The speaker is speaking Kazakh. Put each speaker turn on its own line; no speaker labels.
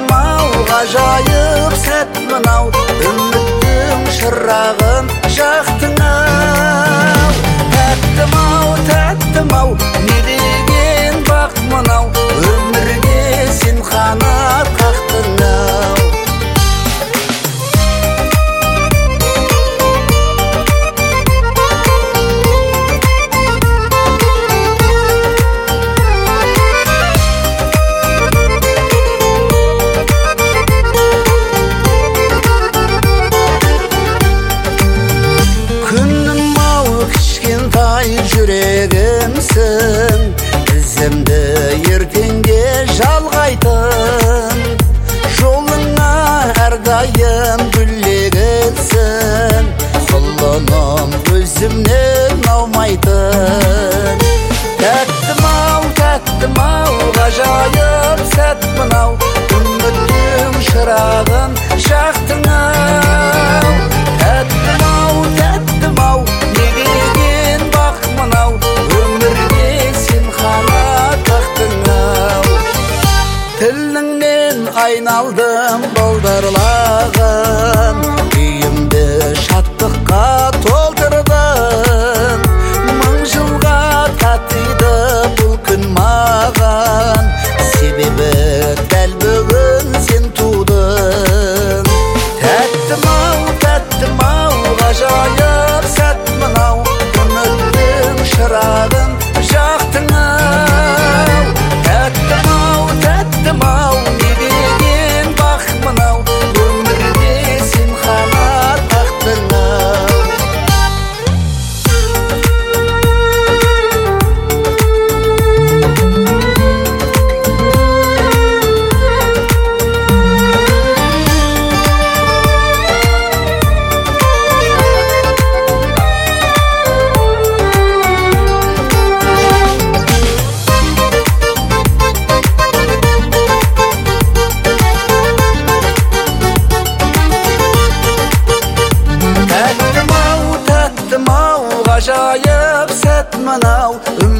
тәттім-ау, ғажайып сәт мынау, үміттің шырағын жақтың-ау. Тәттім-ау, тәттім-ау, не деген бақ мынау, өмірге сен қанат қақтың-ау. Жүрегімсің, ізімді ертеңге жалғайтын, жолыңа әрдайым гүлегісің, құлыным өзімнен аумайтын. Тәттім-ау, тәттім-ау, ғажайып сәт мынау, үміттің шырағын жақтың-ау. Тәттім-ау, тәттім-ау, не деген бақ мынау, өмірге сен қанат қақтың-ау. Тіліңнен айналдым бұлдырлаған, күйімді шаттыққа толтырдың. Мың жылға татиды бұл күн маған, себебі дәл бүгін сен тудың. Тәттім-ау, тәттім-ау, ғажайып сәт мынау, үміттің шырағын жақтың-ау. Тәттім-ау, тәттім-ау, не деген бақ мынау, өмірге сен қанат қақтың-ау. Тәттім-ау, тәттім-ау, ғажайып сәт мынау,